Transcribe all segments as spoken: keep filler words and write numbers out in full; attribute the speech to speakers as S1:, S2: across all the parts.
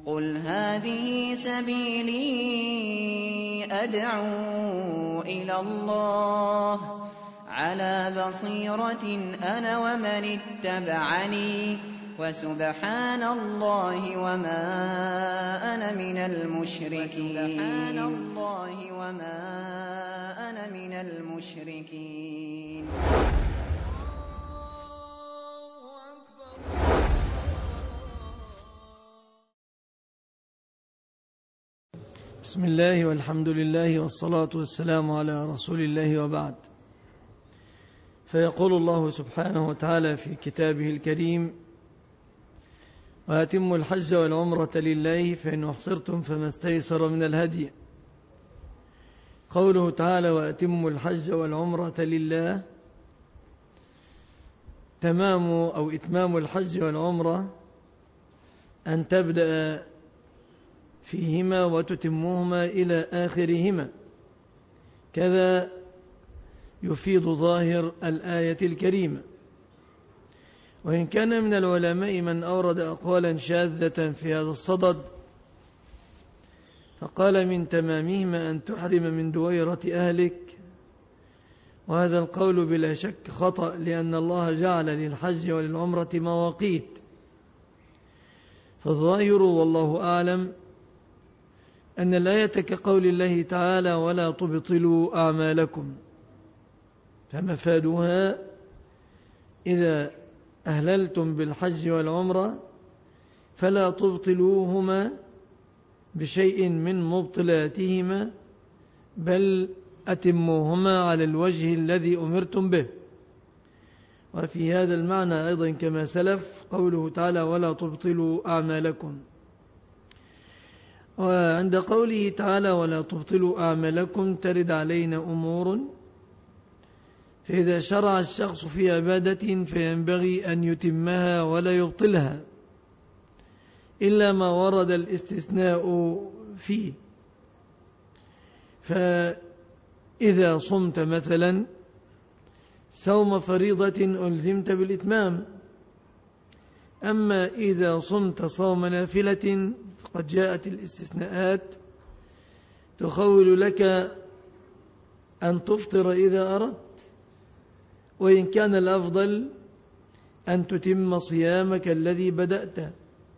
S1: قُلْ هَٰذِهِ سَبِيلِي أَدْعُو إِلَى اللَّهِ عَلَىٰ بَصِيرَةٍ أَنَا وَمَنِ اتَّبَعَنِي وَسُبْحَانَ اللَّهِ وَمَا أَنَا مِنَ الْمُشْرِكِينَ.
S2: بسم الله والحمد لله والصلاة والسلام على رسول الله وبعد. فيقول الله سبحانه وتعالى في كتابه الكريم: وأتموا الحج والعمرة لله فإن أحصرتم فما استيسر من الهدي. قوله تعالى: وأتموا الحج والعمرة لله، تمام أو إتمام الحج والعمرة أن تبدأ فيهما وتتموهما إلى آخرهما، كذا يفيد ظاهر الآية الكريمة. وإن كان من العلماء من أورد أقوالا شاذة في هذا الصدد، فقال من تمامهما أن تحرم من دويرة أهلك، وهذا القول بلا شك خطأ، لأن الله جعل للحج وللعمرة مواقيت. فالظاهر والله أعلم أن الآية كقول الله تعالى: ولا تبطلوا أعمالكم، فمفادها إذا أهللتم بالحج والعمرة فلا تبطلوهما بشيء من مبطلاتهما، بل أتموهما على الوجه الذي أمرتم به. وفي هذا المعنى أيضا كما سلف قوله تعالى: ولا تبطلوا أعمالكم. وعند قوله تعالى: ولا تبطلوا أعمالكم ترد علينا أمور. فإذا شرع الشخص في عبادة فينبغي أن يتمها ولا يبطلها، إلا ما ورد الاستثناء فيه. فإذا صمت مثلا صوم فريضة ألزمت بالإتمام، أما إذا صمت صوم نافلة فقد جاءت الاستثناءات تخول لك أن تفطر إذا أردت، وإن كان الأفضل أن تتم صيامك الذي بدأت،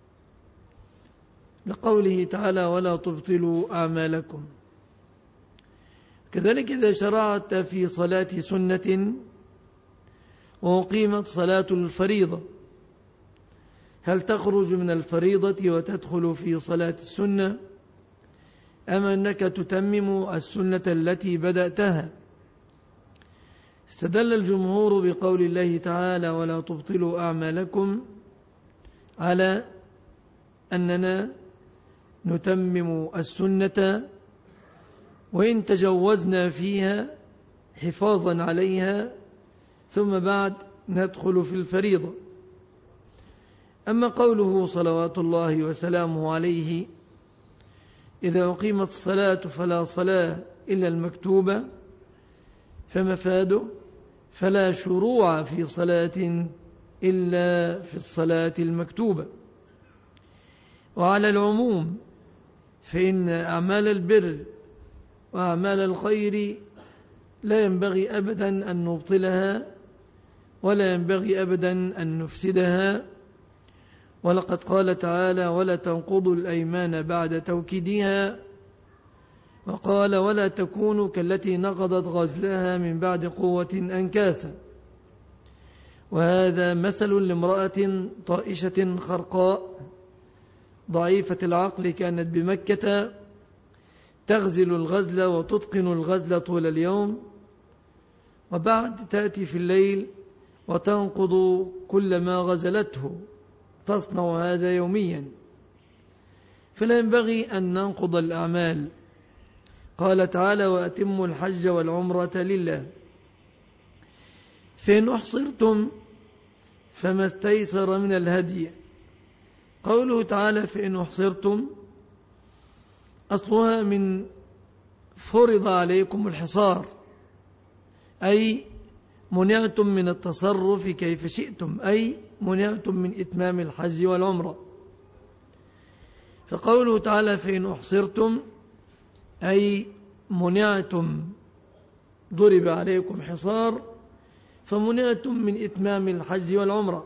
S2: لقوله تعالى: ولا تبطلوا أعمالكم. كذلك إذا شرعت في صلاة سنة وقيمت صلاة الفريضة، هل تخرج من الفريضة وتدخل في صلاة السنة، أم أنك تتمم السنة التي بدأتها؟ استدل الجمهور بقول الله تعالى: ولا تبطلوا أعمالكم على أننا نتمم السنة وإن تجوزنا فيها حفاظا عليها، ثم بعد ندخل في الفريضة. أما قوله صلوات الله وسلامه عليه: إذا أقيمت الصلاة فلا صلاة إلا المكتوبة، فمفاده فلا شروع في صلاة إلا في الصلاة المكتوبة. وعلى العموم فإن أعمال البر وأعمال الخير لا ينبغي أبدا أن نبطلها، ولا ينبغي أبدا أن نفسدها. ولقد قال تعالى: ولا تنقضوا الأيمان بعد توكيدها، وقال: ولا تكونوا كالتي نقضت غزلها من بعد قوة أنكاثا. وهذا مثل لامرأة طائشة خرقاء ضعيفة العقل كانت بمكة تغزل الغزل وتتقن الغزل طول اليوم، وبعد تأتي في الليل وتنقض كل ما غزلته، تصنع هذا يوميا. فلا ينبغي أن ننقض الأعمال. قال تعالى: وأتموا الحج والعمرة لله فإن أحصرتم فما استيسر من الهدي. قوله تعالى: فإن أحصرتم أصلها من فرض عليكم الحصار، أي منعتم من التصرف كيف شئتم، أي منعتم من إتمام الحج والعمرة. فقوله تعالى فإن أحصرتم أي منعتم، ضرب عليكم حصار فمنعتم من إتمام الحج والعمرة.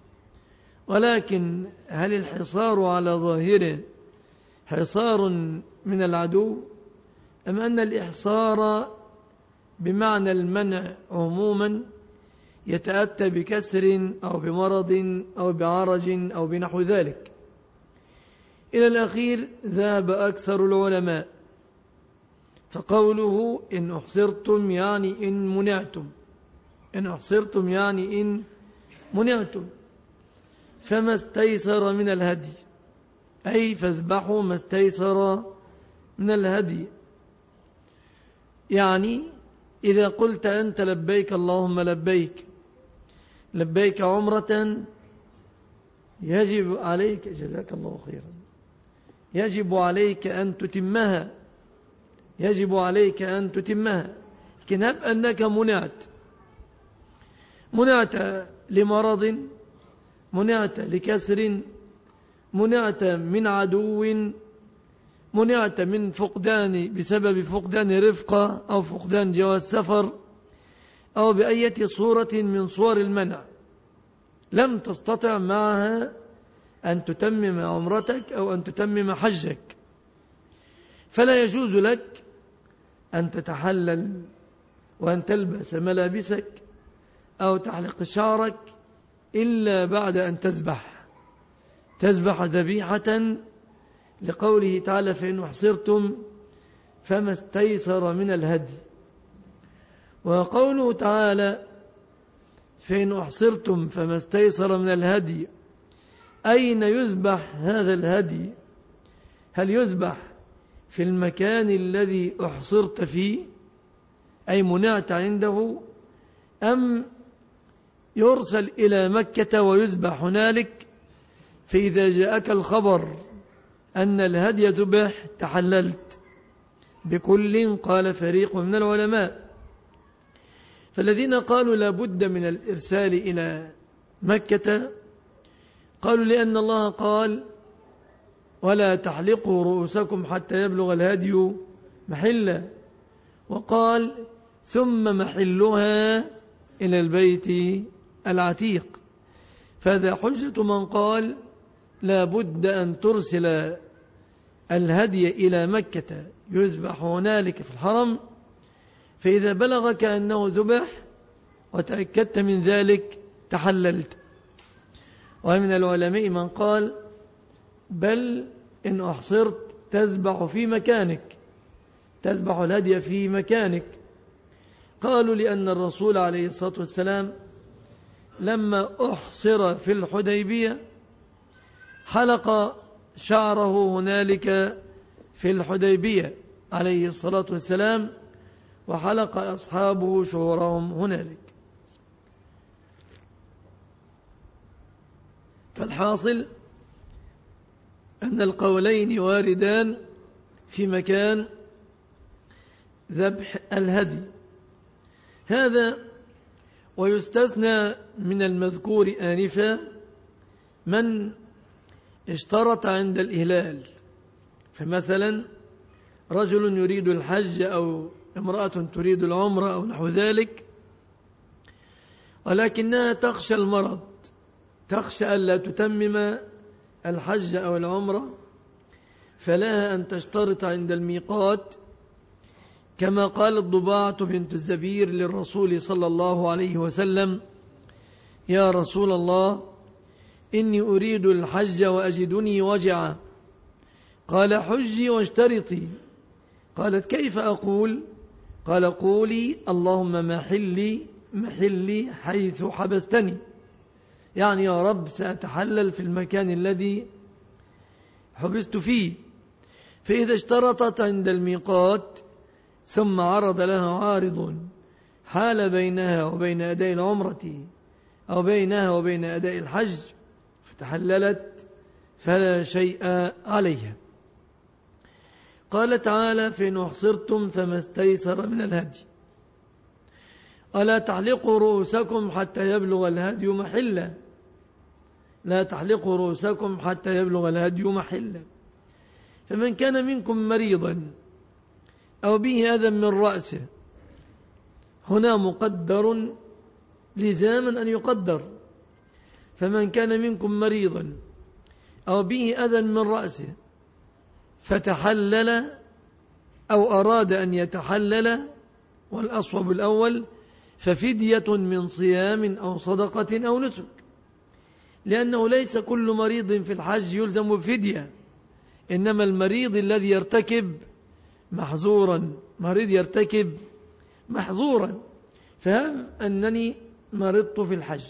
S2: ولكن هل الحصار على ظاهره حصار من العدو، أم أن الإحصار بمعنى المنع عموما يتأتى بكسر أو بمرض أو بعرج أو بنحو ذلك؟ إلى الأخير ذهب أكثر العلماء، فقوله إن أحصرتم يعني إن منعتم، إن أحصرتم يعني إن منعتم، فما استيسر من الهدي، أي فاذبحوا ما استيسر من الهدي. يعني إذا قلت أنت لبيك اللهم لبيك، لبيك عمرة، يجب عليك، جزاك الله خيرا، يجب عليك أن تتمها، يجب عليك أن تتمها. لكن هب أنك منعت، منعت لمرض، منعت لكسر، منعت من عدو، منعت من فقدان بسبب فقدان رفقة أو فقدان جواز سفر أو بأية صورة من صور المنع، لم تستطع معها أن تتمم عمرتك أو أن تتمم حجك، فلا يجوز لك أن تتحلل وأن تلبس ملابسك أو تحلق شعرك إلا بعد أن تذبح، تذبح ذبيحة لقوله تعالى فإن أحصرتم فما استيسر من الهدي. وقوله تعالى فإن أحصرتم فما استيسر من الهدي، أين يذبح هذا الهدي؟ هل يذبح في المكان الذي أحصرت فيه أي منعت عنده، أم يرسل إلى مكة ويذبح هنالك، فإذا جاءك الخبر أن الهدي ذبح تحللت؟ بكل قال فريق من العلماء. فالذين قالوا لا بد من الإرسال إلى مكة قالوا لأن الله قال ولا تحلقوا رؤوسكم حتى يبلغ الهدي محله، وقال ثم محلها إلى البيت العتيق. فهذا حجة من قال لا بد أن ترسل الهدي إلى مكة يذبح هنالك في الحرم، فإذا بلغك أنه ذبح وتأكدت من ذلك تحللت. ومن العلماء من قال بل إن أحصرت تذبح في مكانك، تذبح الهدي في مكانك. قالوا لأن الرسول عليه الصلاة والسلام لما أحصر في الحديبية حلق شعره هنالك في الحديبية عليه الصلاة والسلام، وحلق أصحابه شعورهم هنالك. فالحاصل أن القولين واردان في مكان ذبح الهدي هذا. ويستثنى من المذكور آنفا من اشترط عند الإهلال، فمثلا رجل يريد الحج أو امرأة تريد العمرة أو نحو ذلك، ولكنها تخشى المرض، تخشى ألا تتمم الحج أو العمرة، فلها أن تشترط عند الميقات كما قالت ضباعة بنت الزبير للرسول صلى الله عليه وسلم يا رسول الله إني أريد الحج وأجدني وجعا، قال حجي واشترطي. قالت كيف أقول؟ قال قولي اللهم محلي محلي حيث حبستني، يعني يا رب سأتحلل في المكان الذي حبست فيه. فإذا اشترطت عند الميقات ثم عرض لها عارض حال بينها وبين أداء العمرة أو بينها وبين أداء الحج فتحللت فلا شيء عليها. قال تعالى فإن أحصرتم فما استيسر من الهدي، ولا تحلقوا رؤوسكم حتى يبلغ الهدي محله، لا تحلقوا رؤوسكم حتى يبلغ الهدي محله. فمن كان منكم مريضا أو به أذى من رأسه، هنا مقدر لزاما أن يقدر، فمن كان منكم مريضا أو به أذى من رأسه فتحلل أو أراد أن يتحلل، والأصوب الأول، ففدية من صيام أو صدقة أو نسك، لأنه ليس كل مريض في الحج يلزم بفدية، إنما المريض الذي يرتكب محظورا، مريض يرتكب محظورا، فهم أنني مرضت في الحج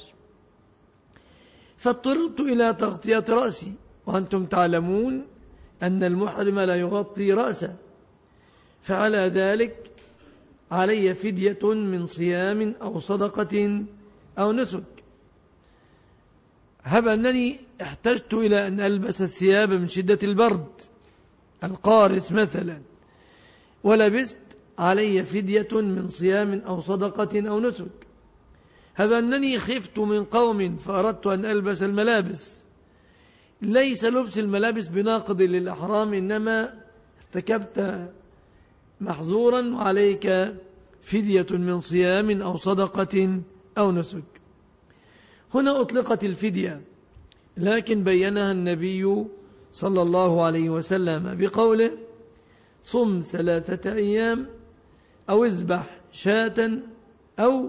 S2: فاضطررت إلى تغطية رأسي، وأنتم تعلمون أن المحرم لا يغطي رأسه، فعلى ذلك علي فدية من صيام أو صدقة أو نسك. هب أنني احتجت إلى أن ألبس الثياب من شدة البرد القارس مثلا ولبست، علي فدية من صيام أو صدقة أو نسك. هب أنني خفت من قوم فأردت أن ألبس الملابس، ليس لبس الملابس بناقض للإحرام، إنما ارتكبت محظورا وعليك فدية من صيام أو صدقة أو نسك. هنا أطلقت الفدية، لكن بينها النبي صلى الله عليه وسلم بقوله: صم ثلاثة أيام أو اذبح شاة أو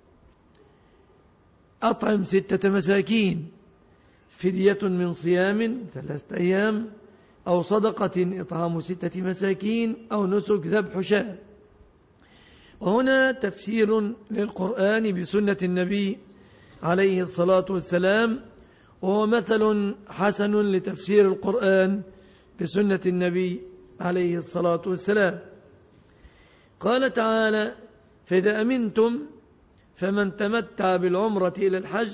S2: أطعم ستة مساكين، فدية من صيام ثلاثة أيام أو صدقة إطعام ستة مساكين أو نسك ذبح شاة. وهنا تفسير للقرآن بسنة النبي عليه الصلاة والسلام، وهو مثل حسن لتفسير القرآن بسنة النبي عليه الصلاة والسلام. قال تعالى: فإذا أمنتم فمن تمتع بالعمرة إلى الحج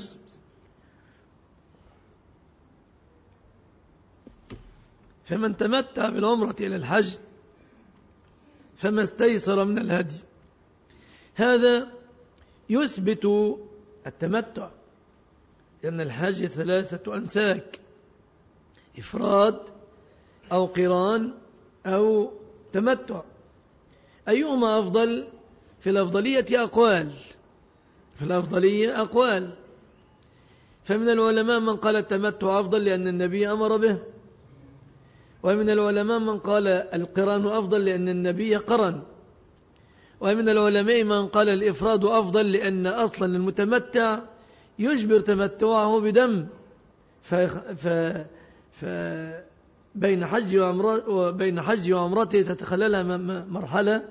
S2: فمن تمتع بالعمرة إلى الحج فما استيسر من الهدي. هذا يثبت التمتع، لأن الحج ثلاثة أنساك: إفراد أو قران أو تمتع. أيهما أفضل؟ في الأفضلية أقوال في الأفضلية أقوال فمن العلماء من قال التمتع أفضل لأن النبي أمر به، ومن العلماء من قال القران أفضل لأن النبي قرن، ومن العلماء من قال الإفراد أفضل لأن أصلا المتمتع يجبر تمتعه بدم، ف... ف... ف... بين حج وعمرة وبين حج وعمرته تتخللها مرحلة،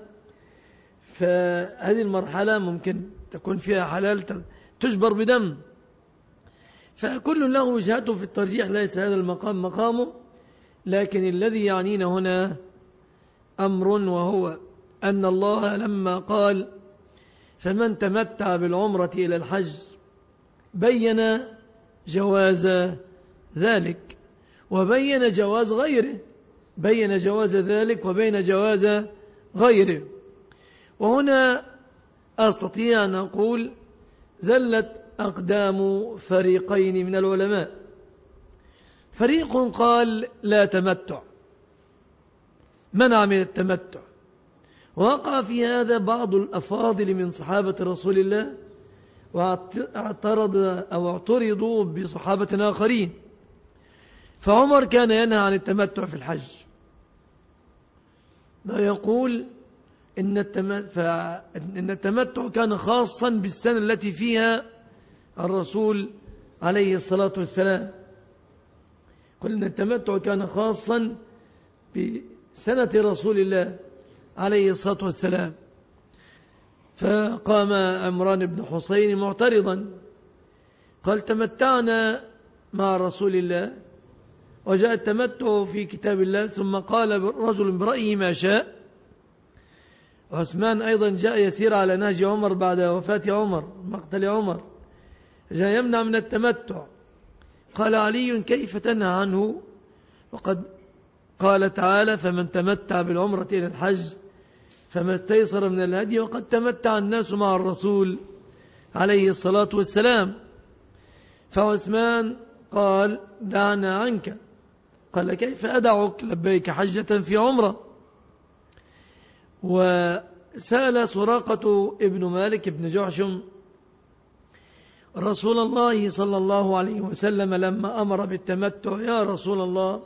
S2: فهذه المرحلة ممكن تكون فيها حلال تجبر بدم، فكل له وجهته في الترجيح، ليس هذا المقام مقامه. لكن الذي يعنينا هنا أمر، وهو أن الله لما قال فمن تمتع بالعمرة إلى الحج بين جواز ذلك وبين جواز غيره، بين جواز ذلك وبين جواز غيره. وهنا أستطيع أن أقول زلت أقدام فريقين من العلماء. فريق قال لا تمتع، منع من التمتع، وقع في هذا بعض الأفاضل من صحابة رسول الله، واعترض أو اعترضوا بصحابة آخرين. فعمر كان ينهى عن التمتع في الحج، ويقول إن التمتع كان خاصا بالسنة التي فيها الرسول عليه الصلاة والسلام. قل إن التمتع كان خاصا بسنة رسول الله عليه الصلاة والسلام. فقام عمران بن حسين معترضا، قال: تمتعنا مع رسول الله وجاء التمتع في كتاب الله، ثم قال رجل برأيه ما شاء. وعثمان أيضا جاء يسير على نهج عمر بعد وفاة عمر، مقتل عمر، جاء يمنع من التمتع. قال علي: كيف تنهى عنه وقد قال تعالى فمن تمتع بالعمرة إلى الحج فما استيسر من الهدي، وقد تمتع الناس مع الرسول عليه الصلاة والسلام. فعثمان قال: دعنا عنك، قال كيف أدعك لبيك حجة في عمرة. وسأل سراقة ابن مالك بن جعشم رسول الله صلى الله عليه وسلم لما أمر بالتمتع: يا رسول الله،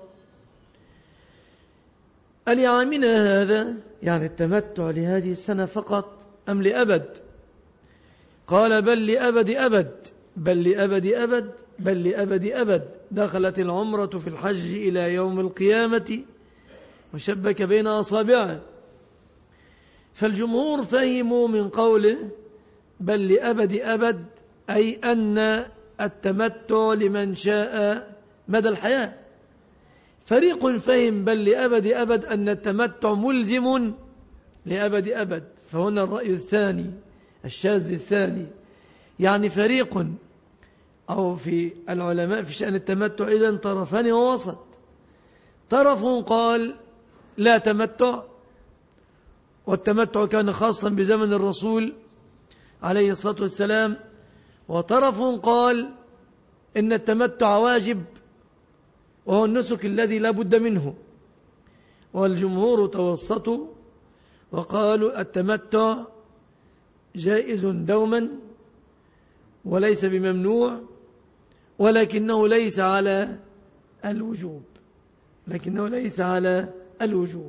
S2: ألعامنا هذا، يعني التمتع لهذه السنة فقط أم لأبد؟ قال: بل لأبد أبد، بل لأبد أبد، بل لأبد أبد. دخلت العمرة في الحج إلى يوم القيامة وشبك بين أصابعه. فالجمهور فهموا من قوله بل لأبد أبد أي أن التمتع لمن شاء مدى الحياة. فريق فهم بل لأبد أبد أن التمتع ملزم لأبد أبد. فهنا الرأي الثاني الشاذ الثاني. يعني فريق أو في العلماء في شأن التمتع إذن طرفان ووسط. طرف قال لا تمتع، والتمتع كان خاصا بزمن الرسول عليه الصلاة والسلام. وطرف قال إن التمتع واجب وهو النسك الذي لا بد منه. والجمهور توسطوا وقالوا التمتع جائز دوما وليس بممنوع، ولكنه ليس على الوجوب، لكنه ليس على الوجوب.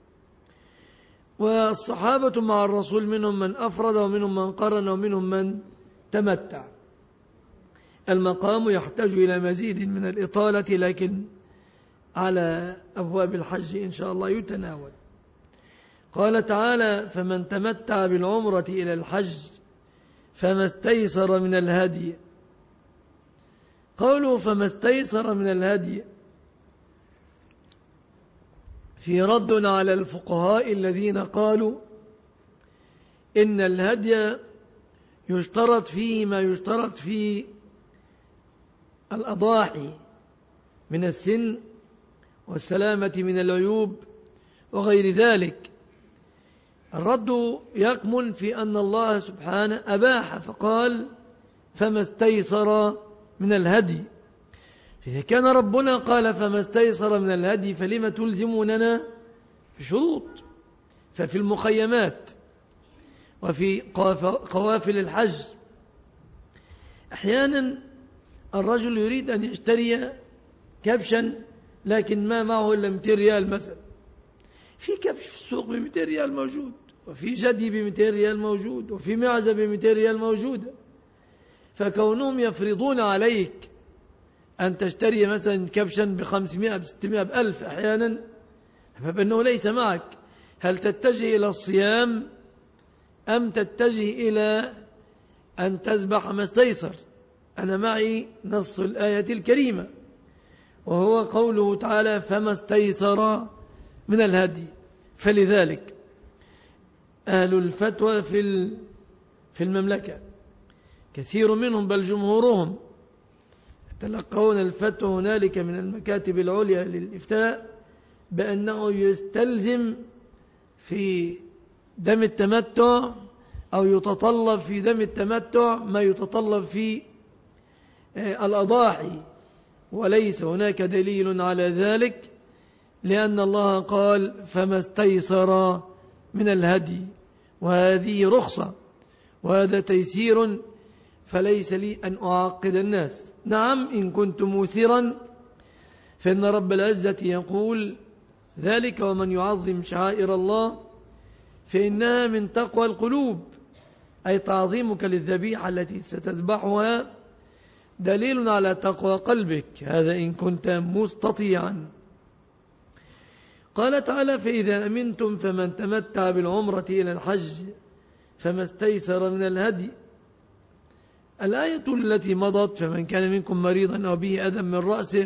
S2: والصحابة مع الرسول منهم من أفرد ومنهم من قرن ومنهم من تمتع. المقام يحتاج إلى مزيد من الإطالة، لكن على أبواب الحج إن شاء الله يتناول. قال تعالى: فمن تمتع بالعمرة إلى الحج فما استيسر من الهدي. قوله فما استيسر من الهدي في رد على الفقهاء الذين قالوا إن الهدي يشترط فيه ما يشترط في الأضاحي من السن والسلامة من العيوب وغير ذلك. الرد يكمن في أن الله سبحانه أباح فقال فما استيسر من الهدي. فإذا كان ربنا قال فما استيسر من الهدي فلما تلزموننا بشروط؟ ففي المخيمات وفي قوافل الحج أحيانا الرجل يريد أن يشتري كبشا لكن ما معه إلا مئتين ريال مثلا. في كبش في السوق ب مئتين ريال موجود، وفي جدي ب مئتين ريال موجود، وفي معزة ب مئتين ريال موجودة. فكونهم يفرضون عليك أن تشتري مثلا كبشا بخمسمائة بستمائة بألف أحيانا، فبأنه ليس معك. هل تتجه إلى الصيام أم تتجه إلى أن تذبح ما استيسر؟ أنا معي نص الآية الكريمة وهو قوله تعالى فما استيسر من الهدي. فلذلك أهل الفتوى في في المملكة كثير منهم بل جمهورهم يتلقون الفتوى هنالك من المكاتب العليا للإفتاء بأنه يستلزم في دم التمتع أو يتطلب في دم التمتع ما يتطلب في الأضاحي، وليس هناك دليل على ذلك، لأن الله قال فما استيسر من الهدي، وهذه رخصة وهذا تيسير، فليس لي أن أعقد الناس. نعم إن كنت موسرا فإن رب العزة يقول ذلك ومن يعظم شعائر الله فإنها من تقوى القلوب، أي تعظيمك للذبيحة التي ستذبحها دليل على تقوى قلبك، هذا إن كنت مستطيعا. قال تعالى فإذا أمنتم فمن تمتع بالعمرة إلى الحج فما استيسر من الهدي. الآية التي مضت فمن كان منكم مريضا أو به أذى من رأسه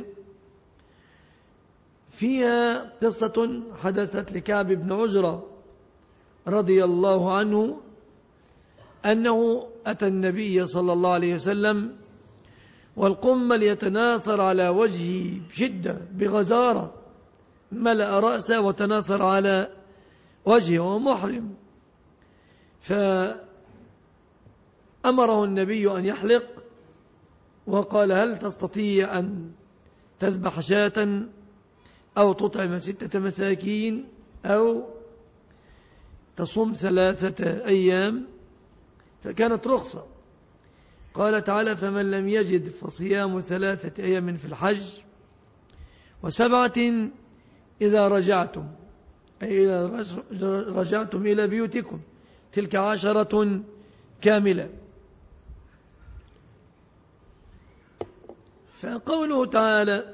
S2: فيها قصة حدثت لكعب بن عجرة رضي الله عنه أنه أتى النبي صلى الله عليه وسلم والقمل يتناثر على وجهه بشدة بغزارة، ملأ رأسه وتناثر على وجهه ومحرم، فأمره النبي أن يحلق وقال هل تستطيع أن تذبح شاة أو تطعم ستة مساكين أو تصوم ثلاثة أيام، فكانت رخصة. قال تعالى فمن لم يجد فصيام ثلاثة أيام في الحج وسبعة إذا رجعتم، أي إذا رجعتم إلى بيوتكم، تلك عشرة كاملة. فقوله تعالى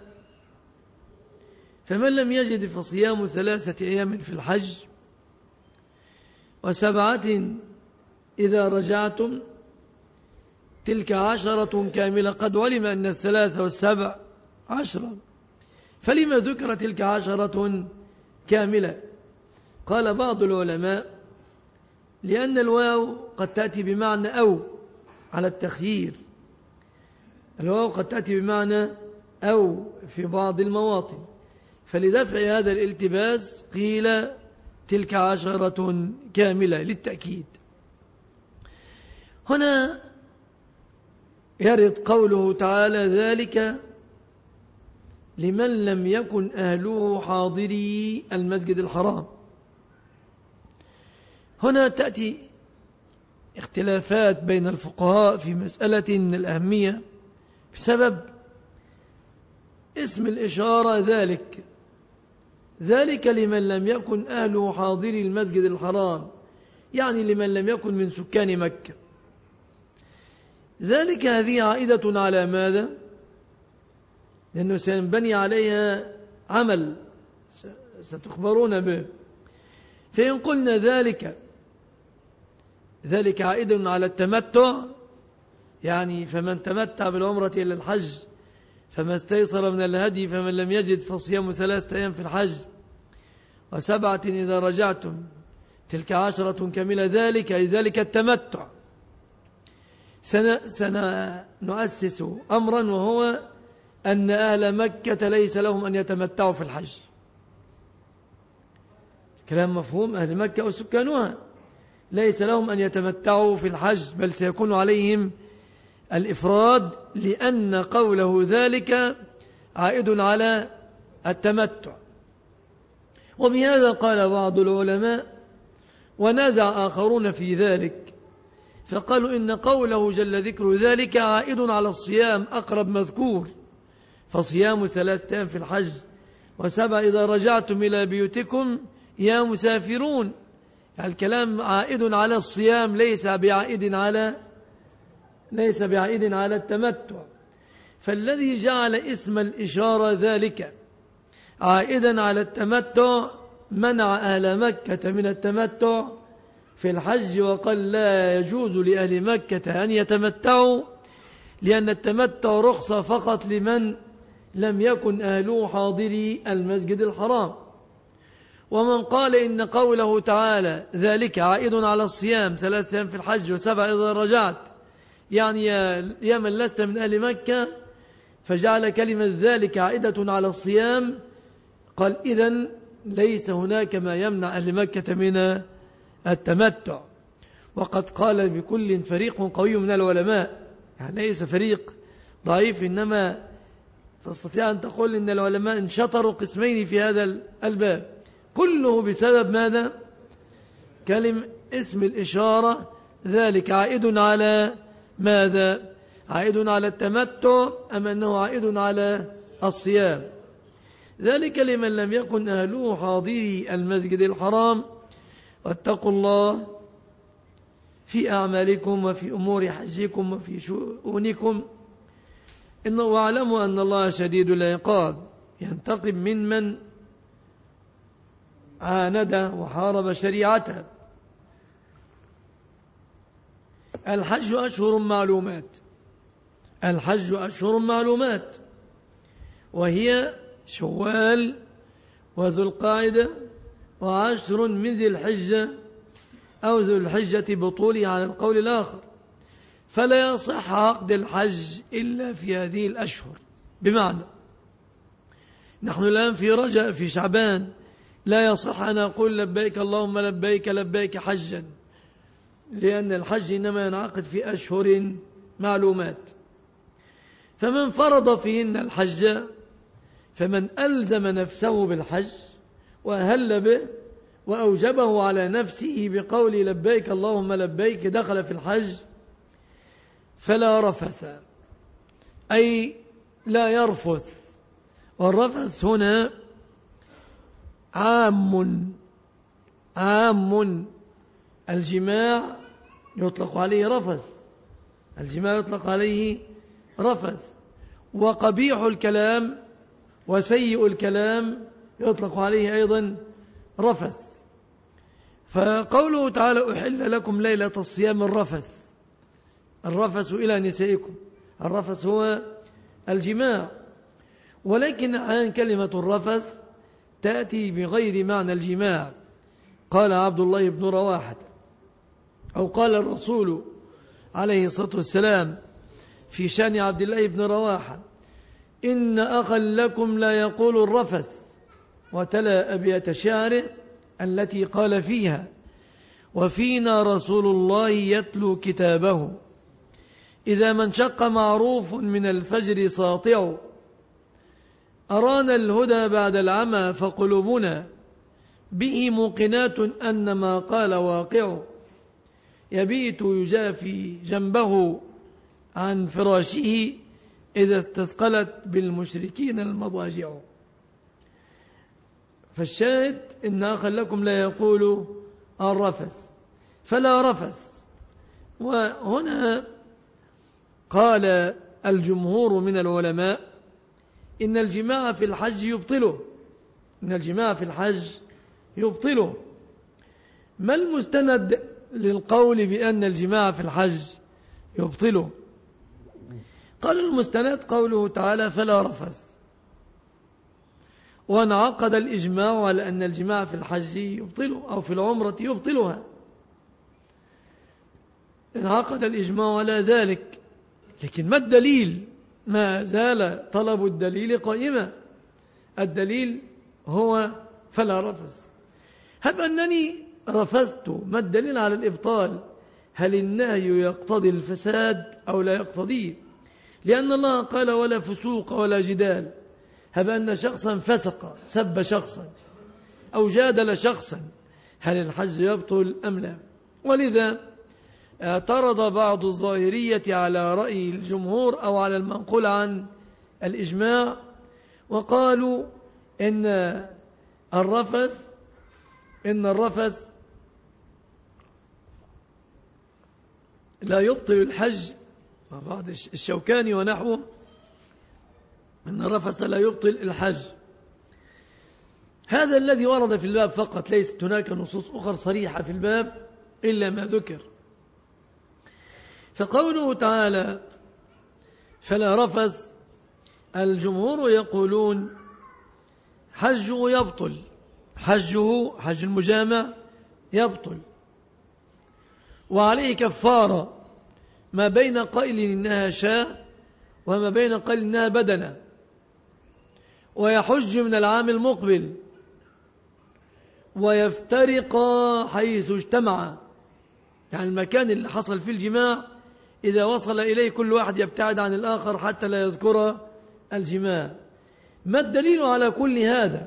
S2: فمن لم يجد فصيام ثلاثة أيام في الحج وسبعة إذا رجعتم، تلك عشرة كاملة. قد علم أن الثلاثة والسبع عشرة، فلما ذكر تلك عشرة كاملة؟ قال بعض العلماء لأن الواو قد تأتي بمعنى أو على التخيير، الواو قد تأتي بمعنى أو في بعض المواطن، فلدفع هذا الالتباس قيل تلك عشرة كاملة للتأكيد. هنا يرد قوله تعالى ذلك لمن لم يكن أهله حاضري المسجد الحرام. هنا تأتي اختلافات بين الفقهاء في مسألة من الأهمية بسبب اسم الإشارة ذلك ذلك لمن لم يكن أهله حاضري المسجد الحرام، يعني لمن لم يكن من سكان مكة. ذلك هذه عائدة على ماذا؟ لأنه سينبني عليها عمل ستخبرون به. فإن قلنا ذلك ذلك عائد على التمتع، يعني فمن تمتع بالعمرة إلى الحج فما استيسر من الهدي، فمن لم يجد فصيام ثلاثة أيام في الحج وسبعة إذا رجعتم، تلك عشرة كاملة. ذلك أي ذلك التمتع. سنؤسس أمرا وهو أن أهل مكة ليس لهم أن يتمتعوا في الحج. كلام مفهوم؟ أهل مكة وسكانها ليس لهم أن يتمتعوا في الحج، بل سيكون عليهم الإفراد، لأن قوله ذلك عائد على التمتع. وبهذا قال بعض العلماء ونازع آخرون في ذلك، فقالوا إن قوله جل ذكر ذلك عائد على الصيام أقرب مذكور، فصيام ثلاثة أيام في الحج وسبع إذا رجعتم إلى بيوتكم يا مسافرون. يعني الكلام عائد على الصيام، ليس بعائد على ليس بعائد على التمتع. فالذي جعل اسم الإشارة ذلك عائدا على التمتع منع أهل مكة من التمتع في الحج، وقال لا يجوز لأهل مكة أن يتمتعوا، لأن التمتع رخصة فقط لمن لم يكن أهله حاضري المسجد الحرام. ومن قال إن قوله تعالى ذلك عائد على الصيام ثلاثة أيام في الحج وسبع إذا رجعت، يعني يا من لست من أهل مكة، فجعل كلمة ذلك عائدة على الصيام، قال إذن ليس هناك ما يمنع أهل مكة من التمتع. وقد قال بكل فريق قوي من العلماء، يعني ليس فريق ضعيف، إنما تستطيع أن تقول إن العلماء انشطروا قسمين في هذا الباب، كله بسبب ماذا؟ كلمة اسم الإشارة ذلك عائد على ماذا؟ عائد على التمتع أم أنه عائد على الصيام؟ ذلك لمن لم يكن أهله حاضري المسجد الحرام. واتقوا الله في أعمالكم وفي أمور حجكم وفي شؤونكم، إنه واعلموا أن الله شديد العقاب، ينتقم من من عاند وحارب شريعته. الحج أشهر معلومات، الحج أشهر معلومات، وهي شوال وذو القاعدة وعشر من ذي الحجة أو ذو الحجة بطوله على القول الآخر، فلا يصح عقد الحج إلا في هذه الأشهر. بمعنى نحن الآن في رجاء في شعبان، لا يصح أن أقول لبيك اللهم لبيك لبيك حجا، لأن الحج إنما ينعقد في أشهر معلومات. فمن فرض فيهن الحج فمن ألزم نفسه بالحج وأهل به وأوجبه على نفسه بقول لبيك اللهم لبيك دخل في الحج فلا رفث، أي لا يرفث. والرفث هنا عام عام، الجماع يطلق عليه رفث، الجماع يطلق عليه رفث، وقبيح الكلام وسيء الكلام يطلق عليه أيضا رفث. فقوله تعالى أحل لكم ليلة الصيام الرفث، الرفث إلى نسائكم، الرفث هو الجماع، ولكن عن كلمة الرفث تأتي بغير معنى الجماع. قال عبد الله بن رواحة أو قال الرسول عليه الصلاة والسلام في شأن عبد الله بن رواحة إن أخا لكم لا يقول الرفث، وتلا أبيات شعره التي قال فيها وفينا رسول الله يتلو كتابه إذا ما انشق معروف من الفجر ساطع أرانا الهدى بعد العمى فقلوبنا به موقنات أن ما قال واقع يبيت يجافي جنبه عن فراشه إذا استثقلت بالمشركين المضاجع. فالشاهد إن أخا لكم لا يقول الرفث فلا رفث. وهنا قال الجمهور من العلماء إن الجماع في الحج يبطله، إن الجماع في الحج يبطله. ما المستند للقول بأن الجماع في الحج يبطله؟ قال المستند قوله تعالى فلا رفث، وانعقد الإجماع على أن الجماع في الحج يبطله أو في العمرة يبطلها، انعقد الإجماع على ذلك. لكن ما الدليل؟ ما زال طلب الدليل قائما، الدليل هو فلا رفث. هب أنني رفثت، ما الدليل على الإبطال؟ هل النهي يقتضي الفساد أو لا يقتضيه؟ لأن الله قال ولا فسوق ولا جدال. هب أن شخصا فسق سب شخصا أو جادل شخصا، هل الحج يبطل أم لا؟ ولذا اعترض بعض الظاهرية على رأي الجمهور أو على المنقول عن الإجماع، وقالوا إن الرفث إن الرفث لا يبطل الحج. بعض الشوكاني ونحوه إن الرفث لا يبطل الحج. هذا الذي ورد في الباب فقط، ليست هناك نصوص أخرى صريحة في الباب إلا ما ذكر. فقوله تعالى فلا رفث، الجمهور يقولون حجه يبطل، حجه حج المجامع يبطل، وعليه كفارة ما بين قائل إنها شاة وما بين قائل إنها بدنة، ويحج من العام المقبل ويفترق حيث اجتمع، يعني المكان اللي حصل فيه الجماع إذا وصل إليه كل واحد يبتعد عن الآخر حتى لا يذكر الجماع. ما الدليل على كل هذا؟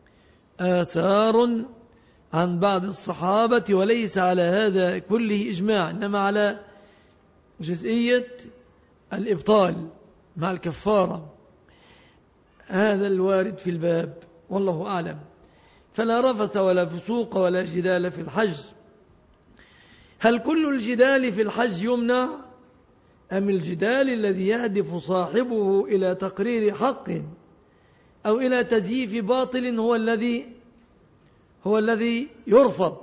S2: آثار عن بعض الصحابة، وليس على هذا كله إجماع، إنما على جزئية الإبطال مع الكفارة. هذا الوارد في الباب والله أعلم. فلا رفث ولا فسوق ولا جدال في الحج. هل كل الجدال في الحج يمنع، أم الجدال الذي يهدف صاحبه إلى تقرير حق أو إلى تزييف باطل هو الذي هو الذي يرفض؟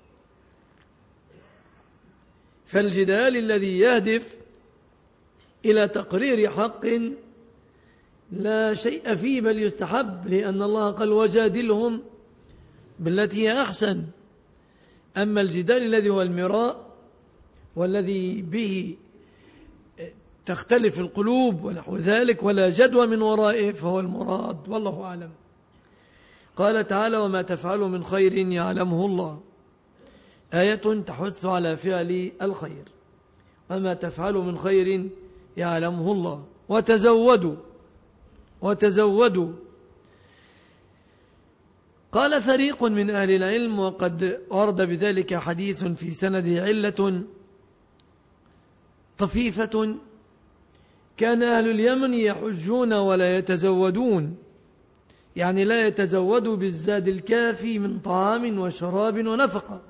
S2: فالجدال الذي يهدف إلى تقرير حق لا شيء فيه بل يستحب، لأن الله قال وجادلهم بالتي هي أحسن. أما الجدال الذي هو المراء والذي به تختلف القلوب ونحو ذلك ولا جدوى من ورائه فهو المراد والله أعلم. قال تعالى وما تفعلوا من خير يعلمه الله، آية تحث على فعل الخير. وما تفعلوا من خير يعلمه الله. وتزودوا وتزودوا قال فريق من أهل العلم، وقد ورد بذلك حديث في سنده علة طفيفة: كان أهل اليمن يحجون ولا يتزودون، يعني لا يتزودوا بالزاد الكافي من طعام وشراب ونفقة،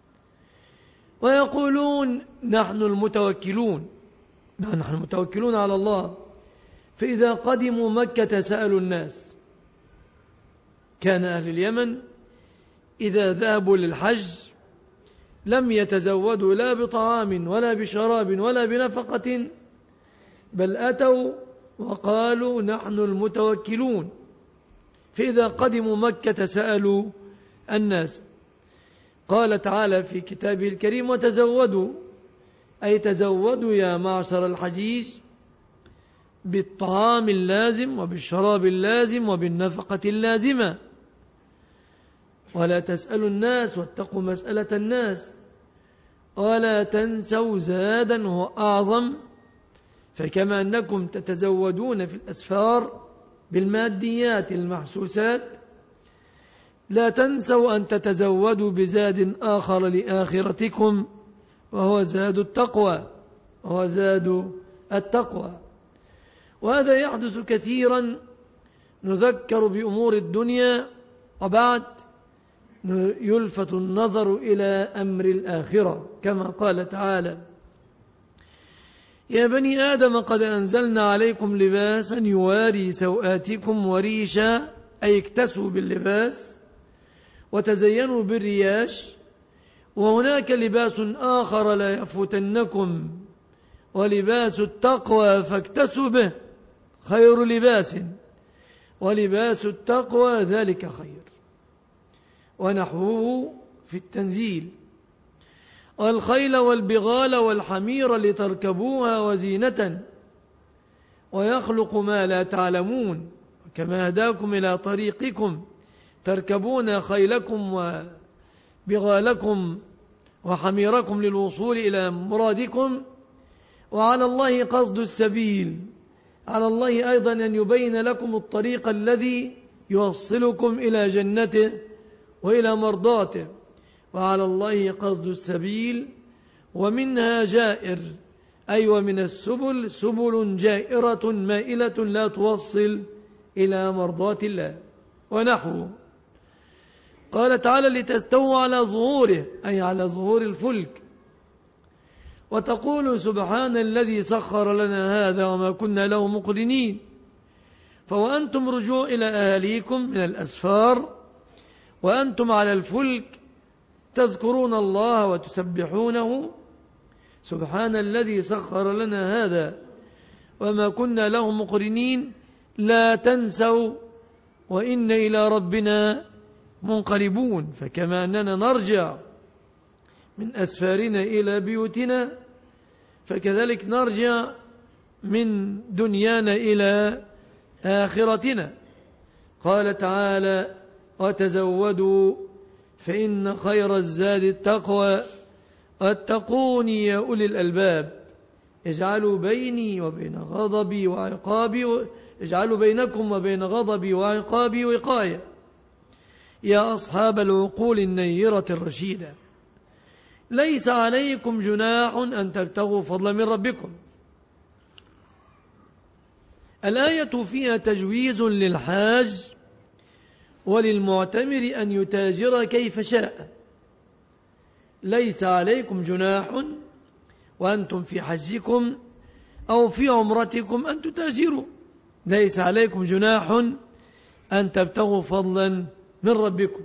S2: ويقولون نحن المتوكلون، نحن المتوكلون على الله. فإذا قدموا مكة سألوا الناس. كان أهل اليمن إذا ذهبوا للحج لم يتزودوا لا بطعام ولا بشراب ولا بنفقة، بل أتوا وقالوا نحن المتوكلون. فإذا قدموا مكة سألوا الناس. قال تعالى في كتابه الكريم: وتزودوا، أي تزودوا يا معشر الحجيج بالطعام اللازم وبالشراب اللازم وبالنفقة اللازمة، ولا تسألوا الناس واتقوا مسألة الناس، ولا تنسوا زادا وهو أعظم. فكما أنكم تتزودون في الأسفار بالماديات المحسوسات، لا تنسوا أن تتزودوا بزاد آخر لآخرتكم، وهو زاد التقوى، وهو زاد التقوى. وهذا يحدث كثيرا، نذكر بأمور الدنيا وبعد يلفت النظر إلى أمر الآخرة، كما قال تعالى: يا بني آدم قد أنزلنا عليكم لباسا يواري سوآتكم وريشا، أي اكتسوا باللباس وتزينوا بالرياش. وهناك لباس آخر لا يفوتنكم، ولباس التقوى فاكتسوا به خير لباس، ولباس التقوى ذلك خير. ونحوه في التنزيل: والخيل والبغال والحمير لتركبوها وزينة، ويخلق ما لا تعلمون، كما هداكم إلى طريقكم تركبون خيلكم وبغالكم وحميركم للوصول إلى مرادكم. وعلى الله قصد السبيل، على الله أيضا أن يبين لكم الطريق الذي يوصلكم إلى جنته وإلى مرضاته. وعلى الله قصد السبيل، ومنها جائر، أي ومن السبل سبل جائرة مائلة لا توصل إلى مرضات الله. ونحوه قال تعالى: لتستووا على ظهوره، أي على ظهور الفلك، وتقول سبحان الذي سخر لنا هذا وما كنا له مقرنين. فوأنتم رجوع إلى أهاليكم من الأسفار، وأنتم على الفلك تذكرون الله وتسبحونه، سبحان الذي سخر لنا هذا وما كنا له مقرنين، لا تنسوا وإن إلى ربنا منقلبون. فكما أننا نرجع من أسفارنا إلى بيوتنا، فكذلك نرجع من دنيانا إلى آخرتنا. قال تعالى: وتزودوا فإن خير الزاد التقوى واتقوني يا أولي الألباب. اجعلوا بيني وبين غضبي وعقابي اجعلوا بينكم وبين غضبي وعقابي وقاية يا أصحاب العقول النيرة الرشيدة. ليس عليكم جناح أن تبتغوا فضلا من ربكم. الآية فيها تجويز للحاج وللمعتمر أن يتاجر كيف شاء. ليس عليكم جناح وأنتم في حجكم أو في عمرتكم أن تتاجروا، ليس عليكم جناح أن تبتغوا فضلا من ربكم.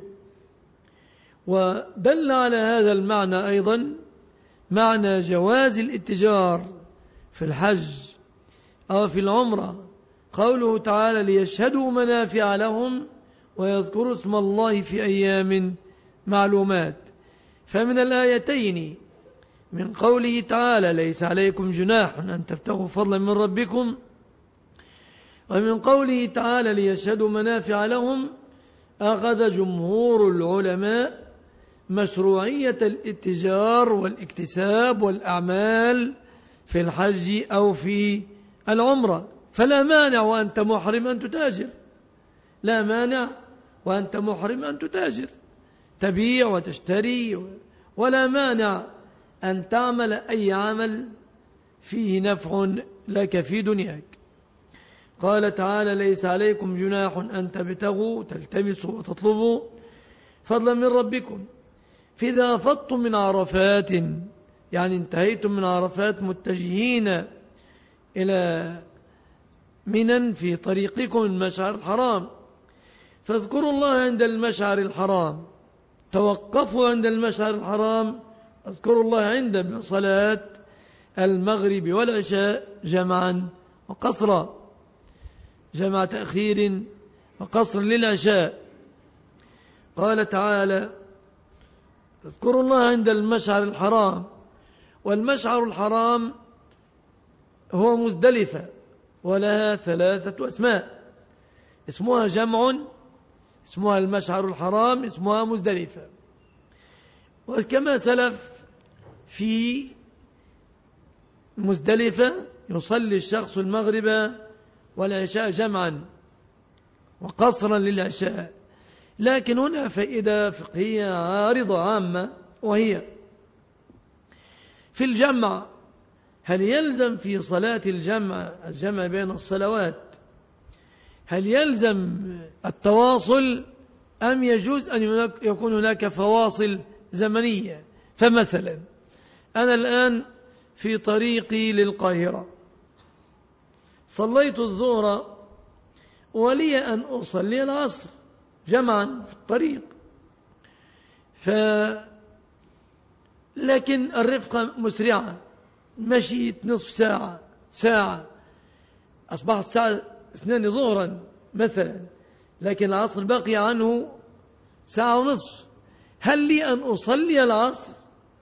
S2: ودل على هذا المعنى أيضا معنى جواز الاتجار في الحج أو في العمرة، قوله تعالى: ليشهدوا منافع لهم ويذكروا اسم الله في أيام معلومات. فمن الآيتين من قوله تعالى: ليس عليكم جناح أن تبتغوا فضلا من ربكم، ومن قوله تعالى: ليشهدوا منافع لهم، أخذ جمهور العلماء مشروعية الاتجار والاكتساب والأعمال في الحج أو في العمرة. فلا مانع وأنت محرم أن تتاجر، لا مانع وأنت محرم أن تتاجر، تبيع وتشتري، ولا مانع أن تعمل أي عمل فيه نفع لك في دنياك. قال تعالى: ليس عليكم جناح أن تبتغوا تلتمسوا وتطلبوا فضلا من ربكم فإذا أفضتم من عرفات، يعني انتهيتم من عرفات متجهين إلى منى في طريقكم المشعر الحرام، فاذكروا الله عند المشعر الحرام، توقفوا عند المشعر الحرام، اذكروا الله عند صلاة المغرب والعشاء جمعا وقصرا، جمع تأخير وقصر للعشاء. قال تعالى: اذكروا الله عند المشعر الحرام، والمشعر الحرام هو مزدلفة، ولها ثلاثة أسماء، اسمها جمع، اسمها المشعر الحرام، اسمها مزدلفة. وكما سلف في مزدلفة يصلي الشخص المغرب والعشاء جمعا وقصرا للعشاء، لكن هنا فائدة فقهية عارضة عامة، وهي في الجمع هل يلزم في صلاة الجمع الجمع بين الصلوات هل يلزم التواصل أم يجوز أن يكون هناك فواصل زمنية؟ فمثلا أنا الآن في طريقي للقاهرة، صليت الظهر ولي أن أصلي العصر جمعا في الطريق، ف لكن الرفقة مسرعة، مشيت نصف ساعة ساعة، أصبحت ساعة اثنين ظهرا مثلا، لكن العصر بقي عنه ساعة ونصف، هل لي أن أصلي العصر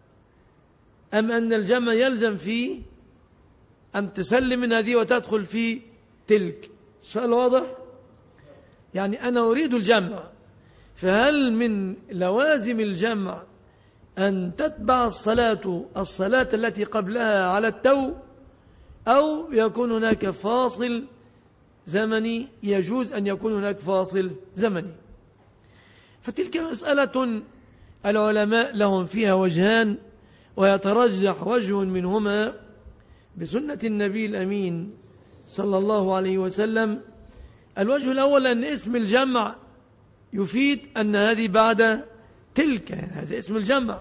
S2: أم أن الجمع يلزم فيه أن تسلم من هذه وتدخل في تلك؟ السؤال واضح؟ يعني أنا أريد الجمع، فهل من لوازم الجمع أن تتبع الصلاة الصلاة التي قبلها على التو، أو يكون هناك فاصل زمني؟ يجوز أن يكون هناك فاصل زمني. فتلك مسألة العلماء لهم فيها وجهان، ويترجح وجه منهما بسنة النبي الأمين صلى الله عليه وسلم. الوجه الأول أن اسم الجمع يفيد أن هذه بعد تلك، يعني هذا اسم الجمع،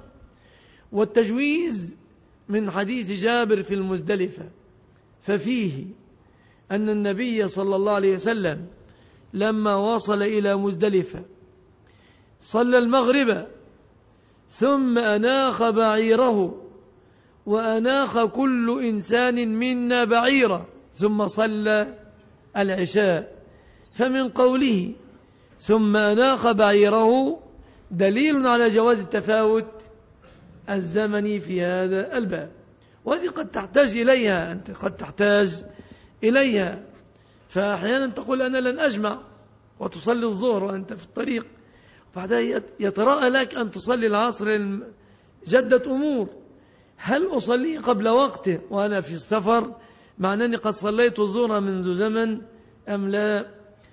S2: والتجويز من حديث جابر في المزدلفة، ففيه أن النبي صلى الله عليه وسلم لما وصل إلى مزدلفة صلى المغرب ثم أناخ بعيره وأناخ كل إنسان منا بعيره ثم صلى العشاء، فمن قوله ثم أناخ بعيره دليل على جواز التفاوت الزمني في هذا الباب، وهذه قد تحتاج إليها، أنت قد تحتاج إليها، فأحيانا تقول أنا لن أجمع وتصلي الظهر وأنت في الطريق، بعدها يتراءى لك أن تصلي العصر، جدة أمور، هل أصلي قبل وقته وأنا في السفر مع أنني قد صليت الظهر منذ زمن أم لا؟